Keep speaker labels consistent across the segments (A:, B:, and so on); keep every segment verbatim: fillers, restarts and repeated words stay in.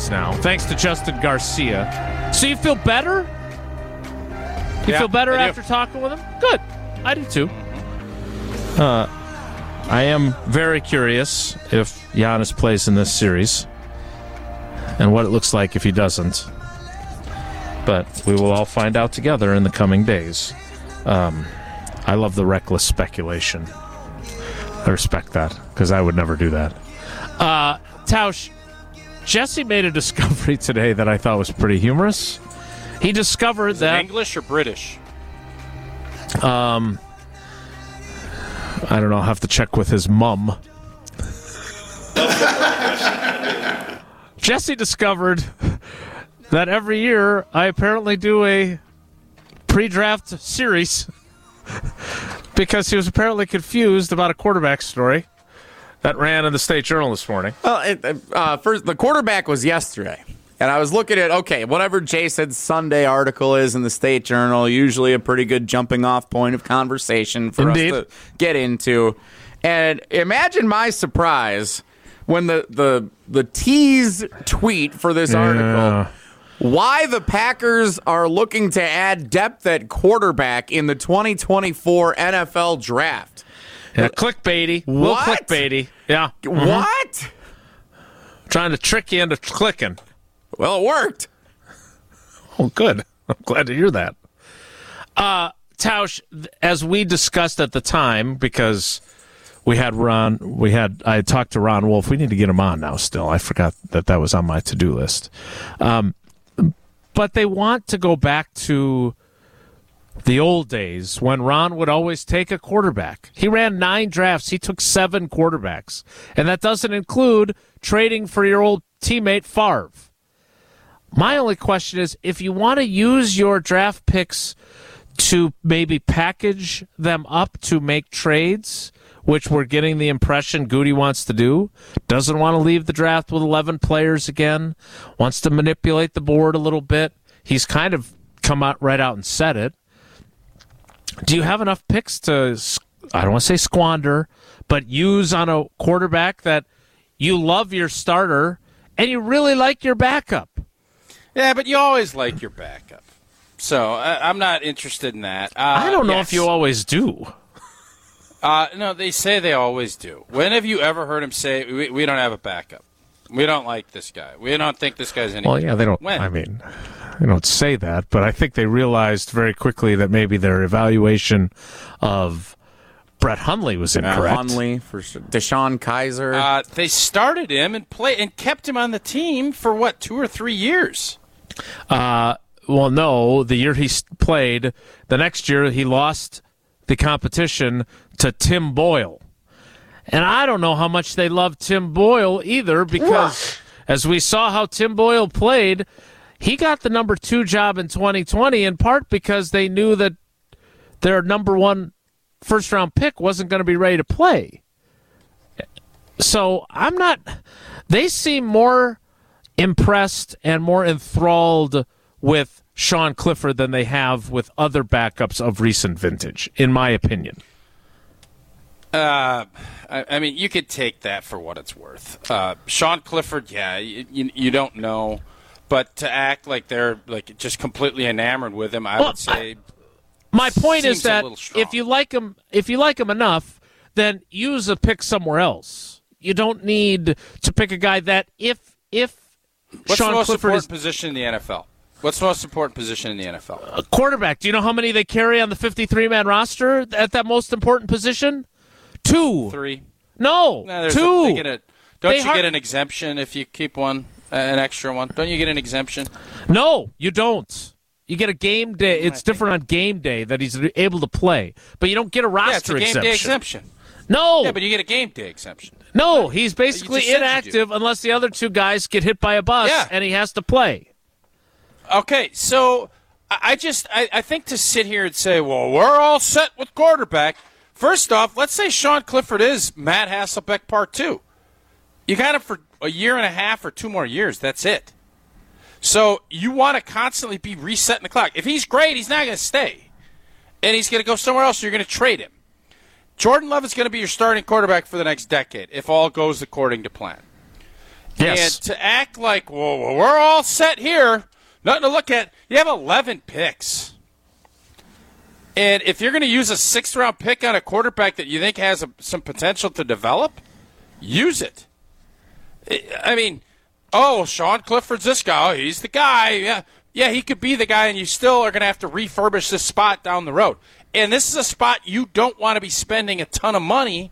A: days now, thanks to Justin Garcia. So you feel better? You
B: yeah,
A: feel better
B: I
A: after talking with him? Good. I do too. Uh, I am very curious if Giannis plays in this series and what it looks like if he doesn't. But we will all find out together in the coming days. Um, I love the reckless speculation. I respect that because I would never do that. Uh, Tausch, Jesse made a discovery today that I thought was pretty humorous. He discovered
B: Is
A: that
B: it English or British?
A: Um, I don't know. I'll have to check with his mum. Jesse discovered that every year I apparently do a pre-draft series because he was apparently confused about a quarterback story that ran in the State Journal this morning.
C: Well, it, uh, first, the quarterback was yesterday. And I was looking at, okay, whatever Jason's Sunday article is in the State Journal, usually a pretty good jumping off point of conversation for
A: Indeed.
C: us to get into. And imagine my surprise when the, the, the tease tweet for this
A: Yeah.
C: article, why the Packers are looking to add depth at quarterback in the twenty twenty-four N F L draft.
A: Yeah, clickbaity. Little
C: What?
A: clickbaity. Yeah. Mhm.
C: What?
A: Trying to trick you into clicking.
C: Well, it worked.
A: Oh, good. I'm glad to hear that. Uh, Tausch, as we discussed at the time, because we had Ron, we had I had talked to Ron Wolf. We need to get him on now. Still, I forgot that that was on my to-do list. Um, but they want to go back to the old days when Ron would always take a quarterback. He ran nine drafts. He took seven quarterbacks, and that doesn't include trading for your old teammate Favre. My only question is, if you want to use your draft picks to maybe package them up to make trades, which we're getting the impression Goody wants to do, doesn't want to leave the draft with eleven players again, wants to manipulate the board a little bit. He's kind of come out right out and said it. Do you have enough picks to, I don't want to say squander, but use on a quarterback that you love your starter and you really like your backup?
B: Yeah, but you always like your backup. So I, I'm not interested in that. Uh,
A: I don't know
B: yes.
A: if you always do.
B: Uh, no, they say they always do. When have you ever heard him say, we, we don't have a backup? We don't like this guy. We don't think this guy's any
A: Well, yeah, they don't.
B: When?
A: I mean, they don't say that, but I think they realized very quickly that maybe their evaluation of Brett Hundley was incorrect.
C: Uh, Hundley for sure. Deshaun Kaiser.
B: Uh, they started him and play and kept him on the team for, what, two or three years?
A: Uh, well, no, the year he s- played, the next year he lost the competition to Tim Boyle. And I don't know how much they love Tim Boyle either, because as we saw how Tim Boyle played, he got the number two job in twenty twenty in part because they knew that their number one first-round pick wasn't going to be ready to play. So I'm not – they seem more impressed and more enthralled with Sean Clifford than they have with other backups of recent vintage, in my opinion.
B: Uh, I, I mean, you could take that for what it's worth. Uh, Sean Clifford, yeah, you, you, you don't know, but to act like they're like just completely enamored with him, I
A: Well,
B: would say.
A: I, my point is
B: seems a
A: that
B: little strong.
A: if you like him, if you like him enough, then use a pick somewhere else. You don't need to pick a guy that if if
B: What's
A: Sean
B: the most
A: Clifford
B: important
A: is
B: position in the N F L? What's the most important position in the N F L?
A: a quarterback, do you know how many they carry on the fifty-three man roster at that most important position? Two.
B: Three.
A: No,
B: No, there's
A: two.
B: A, they get a, don't
A: They
B: you
A: har-
B: get an exemption if you keep one, uh, an extra one? Don't you get an exemption?
A: No, you don't. You get a game day. It's different on game day that he's able to play, but you don't get a roster
B: Yeah, it's a game
A: exemption.
B: day exemption.
A: No,
B: Yeah, but you get a game day exemption.
A: no, he's basically
B: just said you do.
A: inactive unless the other two guys get hit by a bus
B: Yeah.
A: and he has to play.
B: Okay, so I I just I, I think to sit here and say, well, we're all set with quarterback. First off, let's say Sean Clifford is Matt Hasselbeck Part Two. You got him for a year and a half or two more years. That's it. So you want to constantly be resetting the clock. If he's great, he's not going to stay, and he's going to go somewhere else. So you're going to trade him. Jordan Love is going to be your starting quarterback for the next decade if all goes according to plan.
A: Yes.
B: And to act like, well, well, we're all set here, nothing to look at. You have eleven picks. And if you're going to use a sixth-round pick on a quarterback that you think has a, some potential to develop, use it. I mean, oh, Sean Clifford's this guy. Oh, he's the guy. Yeah, yeah, he could be the guy, and you still are going to have to refurbish this spot down the road. And this is a spot you don't want to be spending a ton of money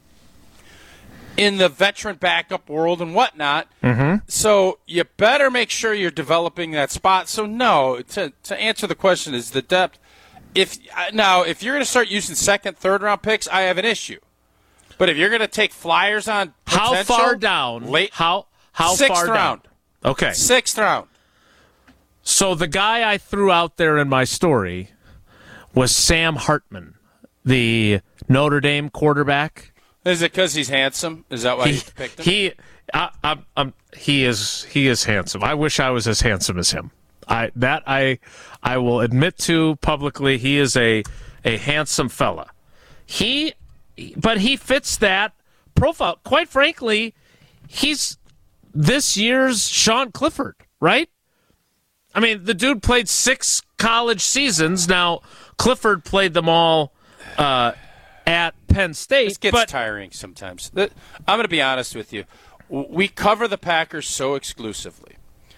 B: in the veteran backup world and whatnot.
A: Mm-hmm.
B: So you better make sure you're developing that spot. So, no, to, to answer the question is the depth. If Now, if you're going to start using second, third-round picks, I have an issue. But if you're going to take flyers on potential,
A: how far down?
B: Late,
A: how how
B: sixth
A: far
B: round.
A: down? Okay,
B: sixth round.
A: So the guy I threw out there in my story was Sam Hartman, the Notre Dame quarterback.
B: Is it because he's handsome? Is that why
A: He
B: you picked him?
A: he I, I'm, I'm, he is he is handsome. I wish I was as handsome as him. I that I I will admit to publicly. He is a a handsome fella. He. But he fits that profile. Quite frankly, he's this year's Sean Clifford, right? I mean, the dude played six college seasons. Now, Clifford played them all uh, at Penn State.
B: This gets
A: but,
B: tiring sometimes. I'm going to be honest with you. We cover the Packers so exclusively.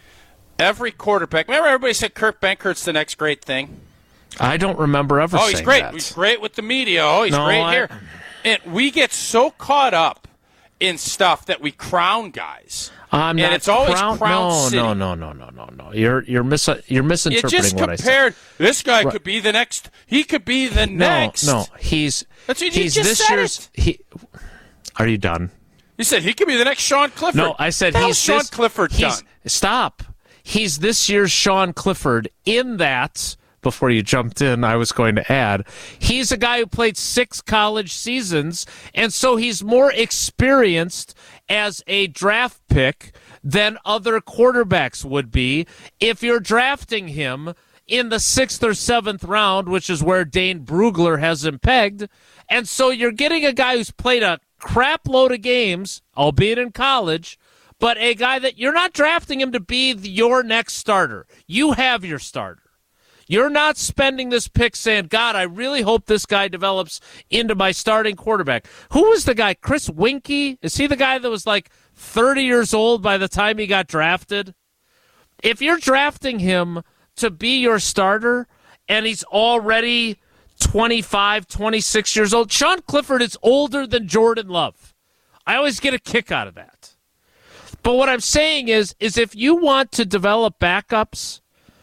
B: Every quarterback, remember everybody said Kurt Benkert's the next great thing?
A: I don't remember ever
B: oh,
A: saying
B: he's great.
A: that.
B: He's great with the media. Oh, he's
A: No,
B: great
A: I-
B: here. And we get so caught up in stuff that we crown guys.
A: I'm
B: and
A: not
B: it's always
A: crown,
B: Crown
A: no,
B: City.
A: No, no, no, no, no, no. You're you're mis you're
B: You
A: misinterpreting
B: just
A: what I said.
B: compared. This guy could be the next. He could be the next.
A: No, no. He's
B: That's what you
A: he's
B: just
A: this
B: said
A: year's.
B: it.
A: He. Are you done?
B: You said he could be the next Sean Clifford.
A: No, I said
B: What the
A: he's
B: hell's Sean
A: this,
B: Clifford
A: he's,
B: done.
A: Stop. He's this year's Sean Clifford in that, before you jumped in, I was going to add, he's a guy who played six college seasons, and so he's more experienced as a draft pick than other quarterbacks would be if you're drafting him in the sixth or seventh round, which is where Dane Brugler has him pegged. And so you're getting a guy who's played a crap load of games, albeit in college, but a guy that you're not drafting him to be your next starter. You have your starter. You're not spending this pick saying, God, I really hope this guy develops into my starting quarterback. Who was the guy? Chris Winkie? Is he the guy that was like thirty years old by the time he got drafted? If you're drafting him to be your starter and he's already twenty-five, twenty-six years old, Sean Clifford is older than Jordan Love. I always get a kick out of that. But what I'm saying is, is if you want to develop backups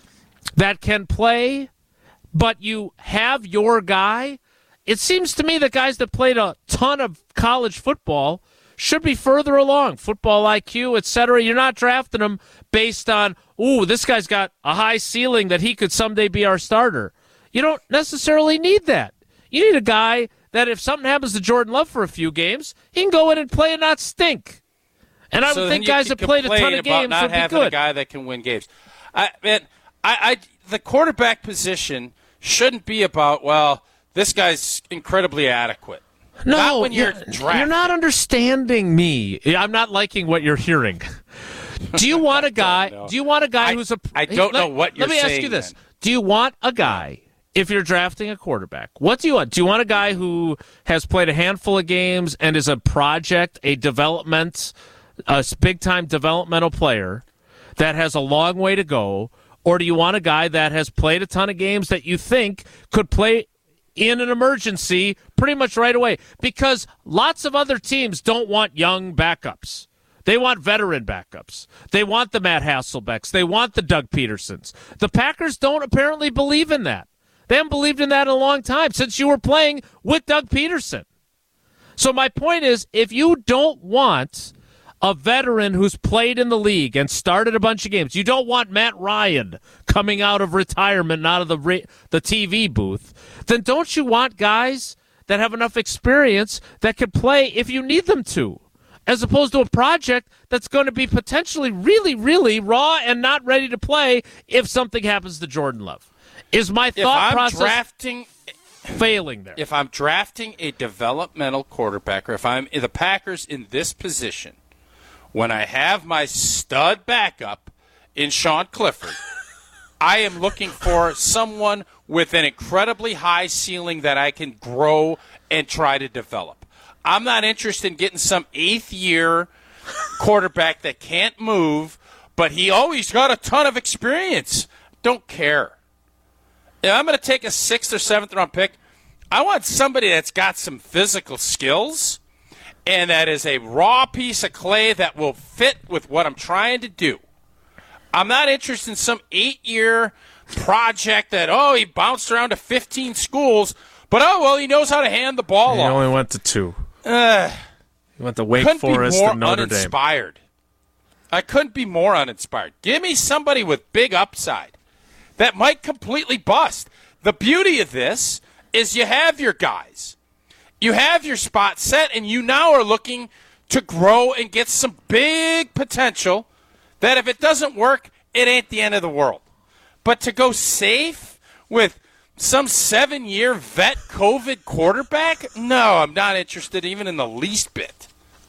A: that can play, but you have your guy, it seems to me that guys that played a ton of college football should be further along, football I Q, et cetera. You're not drafting them based on, ooh, this guy's got a high ceiling that he could someday be our starter. You don't necessarily need that. You need a guy that if something happens to Jordan Love for a few games, he can go in and play and not stink. And I
B: So
A: would
B: then
A: think
B: you
A: guys
B: can
A: that played a ton
B: complain
A: of
B: about
A: games
B: not
A: would be
B: having a
A: good.
B: guy that can win games. I man, I, I the quarterback position shouldn't be about, well, this guy's incredibly adequate.
A: No,
B: not when you're
A: you're,
B: drafting.
A: you're not understanding me. I'm not liking what you're hearing. Do you want a guy?
B: know.
A: Do you want a guy
B: I-
A: who's a?
B: I don't
A: let,
B: know what you're
A: Let me ask
B: saying
A: you this:
B: then.
A: Do you want a guy? If you're drafting a quarterback, what do you want? Do you want a guy who has played a handful of games and is a project, a development, a big-time developmental player that has a long way to go, or do you want a guy that has played a ton of games that you think could play in an emergency pretty much right away? Because lots of other teams don't want young backups. They want veteran backups. They want the Matt Hasselbecks. They want the Doug Petersons. The Packers don't apparently believe in that. They haven't believed in that in a long time, since you were playing with Doug Peterson. So my point is, if you don't want a veteran who's played in the league and started a bunch of games, you don't want Matt Ryan coming out of retirement and out of the re- the T V booth, then don't you want guys that have enough experience that can play if you need them to, as opposed to a project that's going to be potentially really, really raw and not ready to play if something happens to Jordan Love? Is my
B: If
A: thought
B: I'm
A: process
B: drafting,
A: failing there?
B: if I'm drafting a developmental quarterback, or if I'm the Packers in this position, when I have my stud backup in Sean Clifford, I am looking for someone with an incredibly high ceiling that I can grow and try to develop. I'm not interested in getting some eighth-year quarterback that can't move, but he always got a ton of experience. Don't care. If I'm going to take a sixth or seventh round pick, I want somebody that's got some physical skills and that is a raw piece of clay that will fit with what I'm trying to do. I'm not interested in some eight-year project that, oh, he bounced around to fifteen schools, but, oh, well, he knows how to hand the ball
A: He
B: off.
A: only went to two.
B: Uh,
A: He went to Wake
B: couldn't
A: Forest
B: be more
A: and Notre Dame.
B: uninspired. I couldn't be more uninspired. Give me somebody with big upside that might completely bust. The beauty of this is you have your guys. You have your spot set, and you now are looking to grow and get some big potential that if it doesn't work, it ain't the end of the world. But to go safe with some seven-year vet COVID quarterback, no, I'm not interested even in the least bit.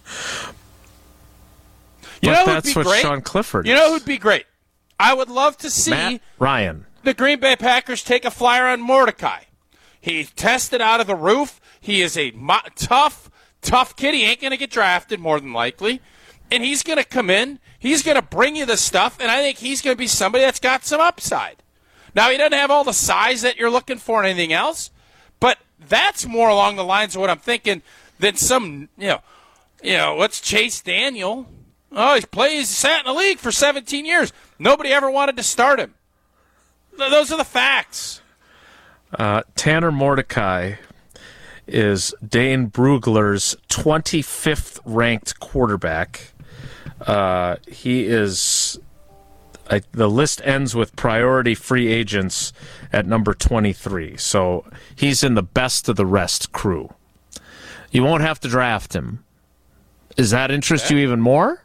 B: You
A: But
B: know who'd
A: that's
B: be
A: what
B: great?
A: Sean Clifford
B: You
A: is.
B: know who'd be great? I would love to see
A: Matt Ryan.
B: the Green Bay Packers take a flyer on Mordecai. He tested out of the roof. He is a mo- tough, tough kid. He ain't going to get drafted, more than likely. And he's going to come in. He's going to bring you the stuff, and I think he's going to be somebody that's got some upside. Now, he doesn't have all the size that you're looking for and anything else, but that's more along the lines of what I'm thinking than some, you know, you know, what's Chase Daniel? Oh, he's played, he's sat in the league for seventeen years. Nobody ever wanted to start him. Th- Those are the facts.
A: Uh, Tanner Mordecai is Dane Brugler's twenty-fifth ranked quarterback. Uh, he is I, the list ends with priority free agents at number twenty-three. So he's in the best of the rest crew. You won't have to draft him. Does that interest you even more?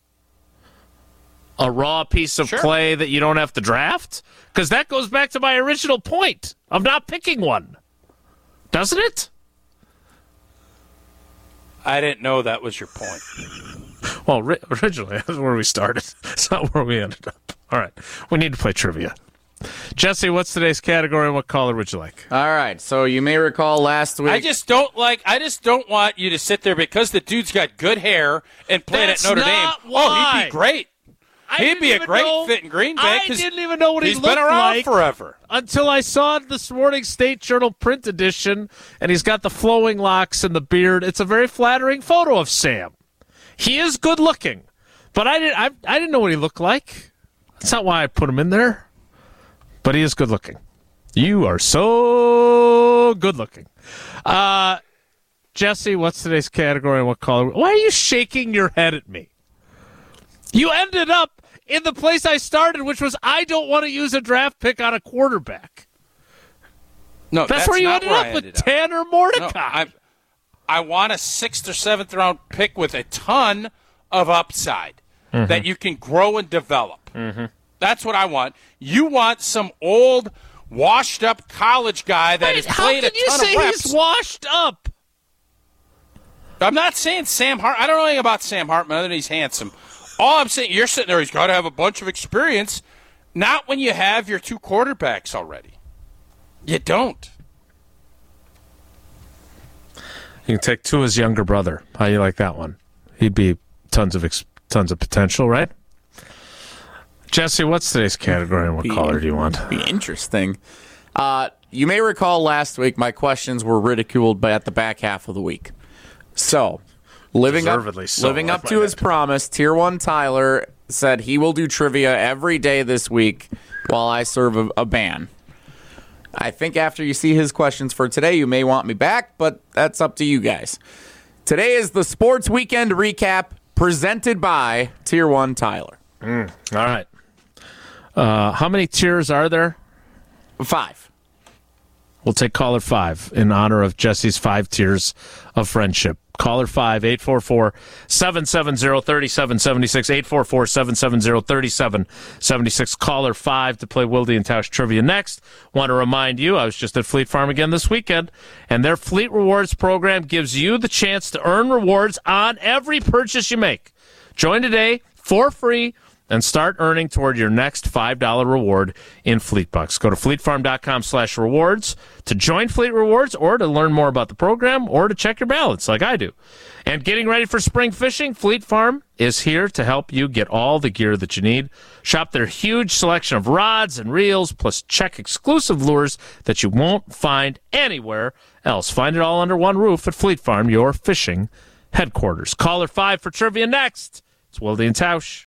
A: A raw piece of
B: Sure.
A: clay that you don't have to draft? Because that goes back to my original point of not picking one. Doesn't it?
B: I didn't know that was your point.
A: Well, ri- originally, that's where we started. It's not where we ended up. All right. We need to play trivia. Jesse, what's today's category and what caller would you like?
C: All right, so you may recall last week.
B: I just don't like. I just don't want you to sit there because the dude's got good hair and played
A: That's
B: at Notre
A: not
B: Dame.
A: why.
B: Oh, he'd be great.
A: I
B: He'd
A: didn't
B: be a
A: even
B: great
A: know-
B: fit in Green Bay.
A: I
B: 'cause
A: didn't even know what he
B: he's
A: looked
B: been around
A: like
B: forever.
A: until I saw this morning's State Journal print edition, and he's got the flowing locks and the beard. It's a very flattering photo of Sam. He is good looking, but I didn't. I, I didn't know what he looked like. That's not why I put him in there. But he is good looking. You are so good looking. Uh, Jesse, what's today's category and what caller? Why are you shaking your head at me? You ended up in the place I started, which was I don't want to use a draft pick on a quarterback.
B: No,
A: That's,
B: that's
A: where you
B: not
A: ended
B: where
A: up
B: I
A: with
B: ended up.
A: Tanner
B: No,
A: Mordecai.
B: I, I want a sixth or seventh round pick with a ton of upside
A: Mm-hmm.
B: that you can grow and develop. Mm-hmm. That's what I want. You want some old, washed up college guy that
A: Wait,
B: has
A: how
B: played
A: can
B: a
A: you
B: ton
A: say
B: of reps.
A: he's washed up?
B: I'm not saying Sam Hart. I don't know anything about Sam Hartman other than he's handsome. All I'm saying, you're sitting there, he's got to have a bunch of experience. Not when you have your two quarterbacks already. You don't.
A: You can take Tua's younger brother. How you like that one? He'd be tons of ex- tons of potential, right? Jesse, what's today's category and what
C: Be-
A: caller do you want?
C: Be interesting. Uh, you may recall last week my questions were ridiculed by at the back half of the week. So, living up,
A: Deservedly so,
C: living
A: I
C: up to
A: might
C: his
A: add.
C: promise, Tier One Tyler said he will do trivia every day this week while I serve a, a ban. I think after you see his questions for today, you may want me back, but that's up to you guys. Today is the Sports Weekend Recap presented by Tier One Tyler.
A: All right. Uh, how many tiers are there?
C: Five.
A: We'll take caller five in honor of Jesse's five tiers of friendship. Caller five, eight four four, seven seven zero, three seven seven six, eight four four, seven seven zero, three seven seven six. Caller five to play Wilde and Tausch Trivia next. Want to remind you, I was just at Fleet Farm again this weekend, and their Fleet Rewards program gives you the chance to earn rewards on every purchase you make. Join today for free and start earning toward your next five dollars reward in Fleet Bucks. Go to fleetfarm.com slash rewards to join Fleet Rewards or to learn more about the program or to check your balance like I do. And getting ready for spring fishing, Fleet Farm is here to help you get all the gear that you need. Shop their huge selection of rods and reels, plus check exclusive lures that you won't find anywhere else. Find it all under one roof at Fleet Farm, your fishing headquarters. Caller five for trivia next. It's Wilde and Tausch.